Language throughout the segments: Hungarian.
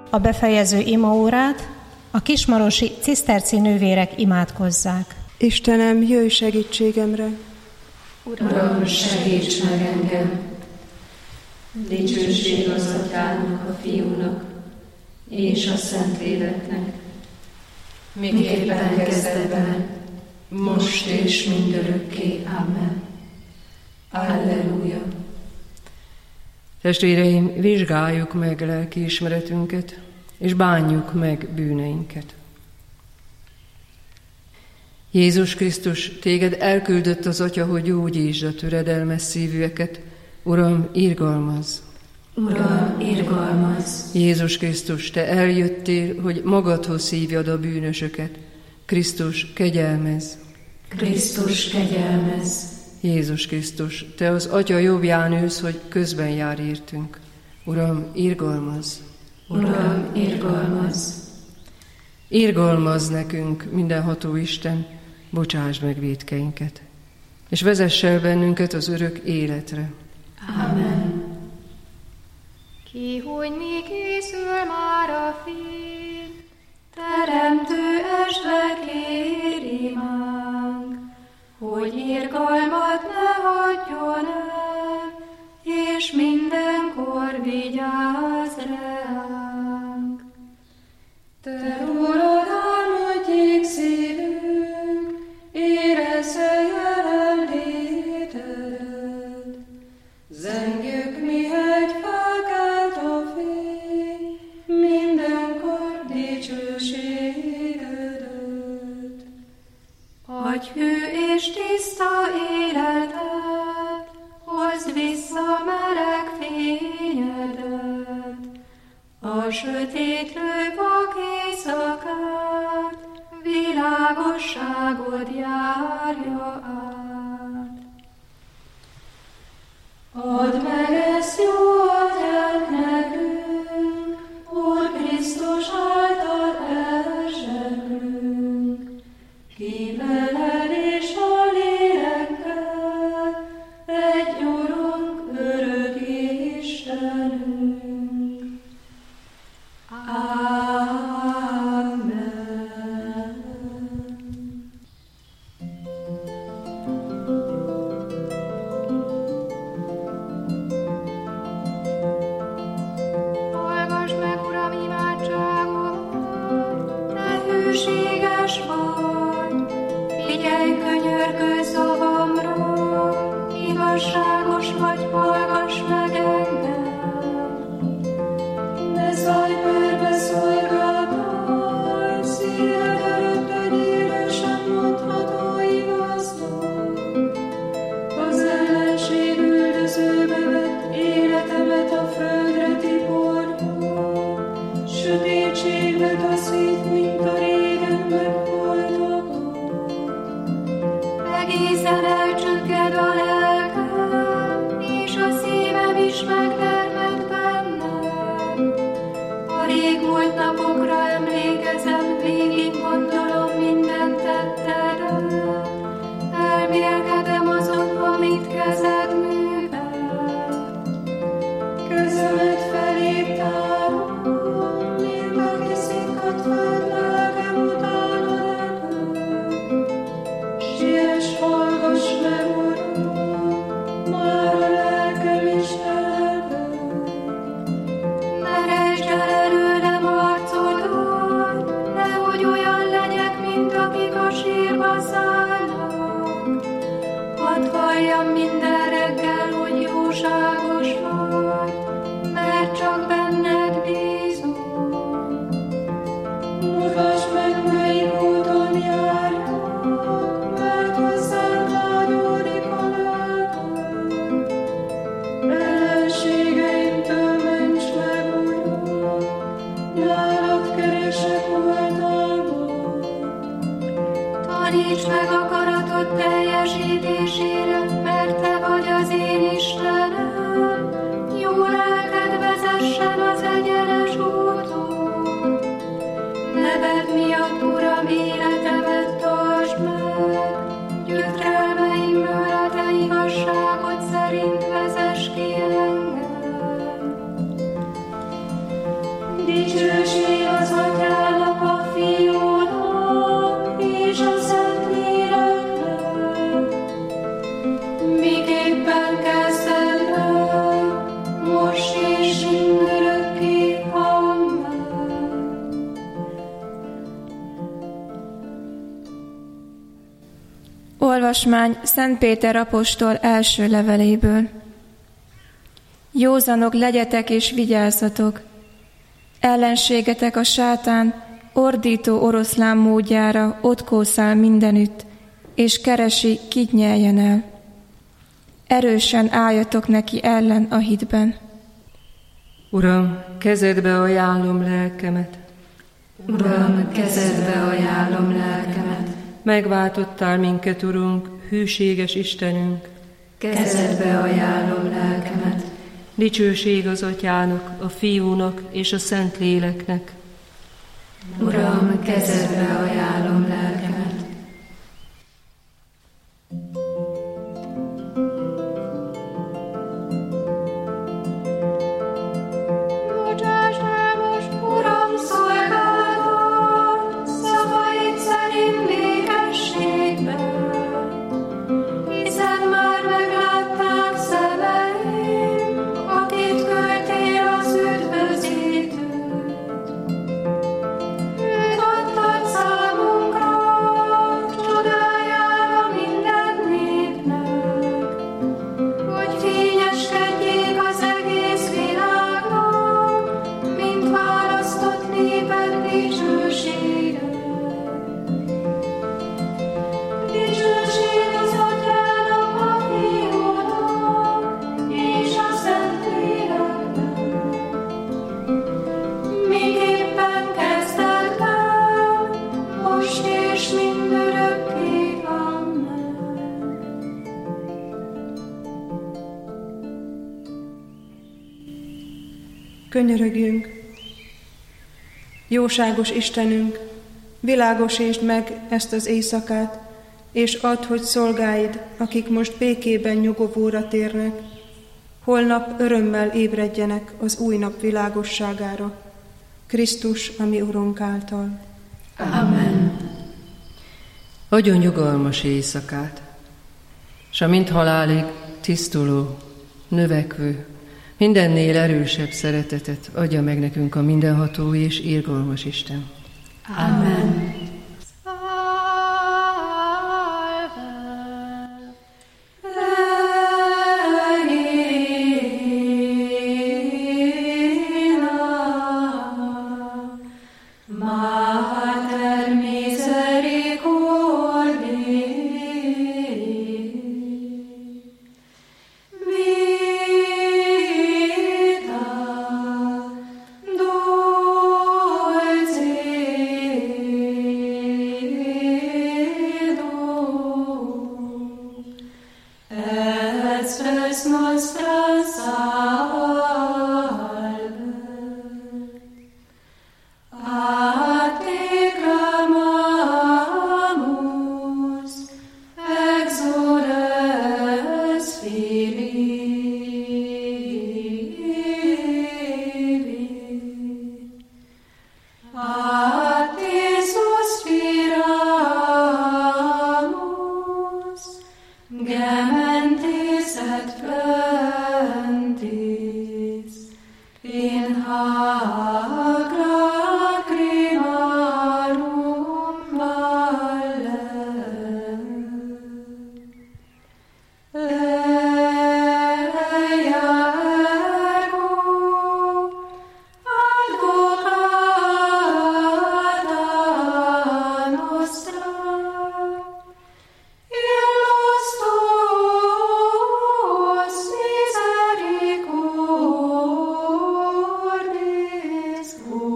a befejező imaórát a kismarosi ciszterci nővérek imádkozzák. Istenem, jöjj segítségemre! Uram, segíts meg engem! Dicsőség az Atyának, a Fiúnak és a Szentléleknek, miképpen kezdetben, most és mindörökké. Amen. Alleluja! Testvéreim, vizsgáljuk meg lelkiismeretünket, és bánjuk meg bűneinket. Jézus Krisztus, téged elküldött az Atya, hogy gyógyítsd a töredelmes szívűeket. Uram, irgalmazz! Uram, irgalmazz! Jézus Krisztus, te eljöttél, hogy magadhoz hívjad a bűnösöket. Krisztus, kegyelmezz! Krisztus, kegyelmezz! Jézus Krisztus, te az Atya jobbján ülsz, hogy közben jár értünk. Uram, irgalmazz! Uram, irgalmazz! Irgalmazz nekünk, mindenható Isten, bocsáss meg vétkeinket, és vezess el bennünket az örök életre. Amen. Ki, hogy mi készül már a fény, Teremtő esve kér imánk, hogy irgalmat ne hagyjon el, és mindenkor vigyázz ránk. Te rólad álmodjék szívünk, érezze jelenlétedet. Zengjük, mihegy felkelt a fény, mindenkor dicsőségedet. Adj hű és tiszta életet, hozd vissza meleg fényedet. A sötétlő vak éjszakát, világosságod járja át. Add meg ezt jó Atyánk nekünk, Úr Krisztus által elzseblünk. Ki veled és a lélekkel, egy Urunk, örök Istenünk. Amen. hallgass meg, Uram, imádságomat, te hűséges vagy, figyelj könyörgő szavamra, igazságos vagy, hallgass meg engem. Ne szállj körbe szolgáltály, szíved előtt egy élősen mondható igaznak. Az ellenség üldözőbe vett életemet a földre tiporja, sötétségbe taszít, mint a régen megholtakat. Egészen elcsökked a lelkem, és a szívem is megtermett bennem. A régmúlt napokra emlékezem, végig gondolom minden tettedet. Elmélkedem azon, amit kezed művelt. Kezemet feléd tárom, mint aki szikkat föld, lelkem utána repül. Siess, hallgass meg, Uram, már a lelkem is elvel. Meresd el előlem arcodat, nehogy olyan legyek, mint akik a sírba szállnak. Hadd valljam minden reggel, hogy jóságos vagy, mert csak benned bízom. Mutasd meg, melyik úton járjak, mert hozzád vágyódik a lelkem. Ellenségeimtől ments meg, Uram, nálad keresek oltalmat. Taníts meg akaratod teljesítésére, mert te vagy az én Istenem. Jó lelked vezessen Dicsőség az Atyának, a Fiúnak és a Szentléleknek, miképpen kezdetben, most és mindörökké. Amen. Olvasmány Szent Péter apostol első leveléből. Józanok legyetek és vigyázzatok! Ellenségetek a sátán ordító oroszlán módjára ott kószál mindenütt, és keresi, kit nyeljen el. Erősen álljatok neki ellen a hitben. Uram, kezedbe ajánlom lelkemet. Uram, kezedbe ajánlom lelkemet. Megváltottál minket, Urunk, hűséges Istenünk. Kezedbe ajánlom lelkemet. Dicsőség az Atyának, a Fiúnak és a Szentléleknek. Uram, kezedbe ajánlom lelkemet. Bocsáss el most, Uram, szolgálatot, szavaid szerint békességben, hiszen már meglátták szemeim, akit küldtél az üdvözítőt. Őt adtad számunkra, csodájára minden népnek, hogy fényeskedjék az egész világnak, mint választott néped dicsősége. Dicsőség az Atyának, a Fiúnak és a Szentléleknek, miképpen kezdetben, most és mindörökké. Amen. Könyörögjünk! Jóságos Istenünk, világosítsd meg ezt az éjszakát, és add, hogy szolgáid, akik most békében nyugovóra térnek, holnap örömmel ébredjenek az új nap világosságára, Krisztus, a mi Urunk által. Amen. Adjon nyugalmas éjszakát, s a mint halálig tisztuló, növekvő, mindennél erősebb szeretetet adja meg nekünk a mindenható és irgalmas Isten. Amen. Mater misericordiae, vita dulcedo, et spes nostra salve. A te clamamus, exules Filii. A te suspiramus, gementes et plentis, in hac lacrimarum valle. Eia ergo advocata nostra, illos tuos misericordis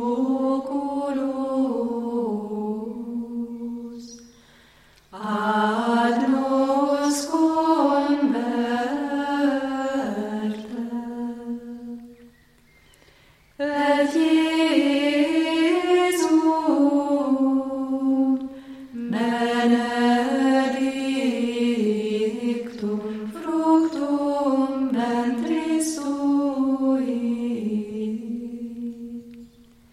oculos, ad nos converte. Et Iesum benedictum fructum ventris sui.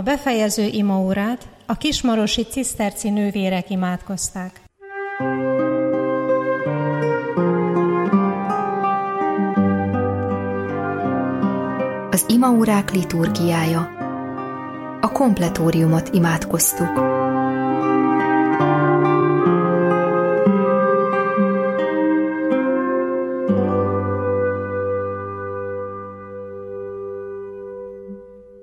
befejező imaórát a kismarosi ciszterci nővérek imádkozták. Az imaórák liturgiája. A kompletóriumot imádkoztuk.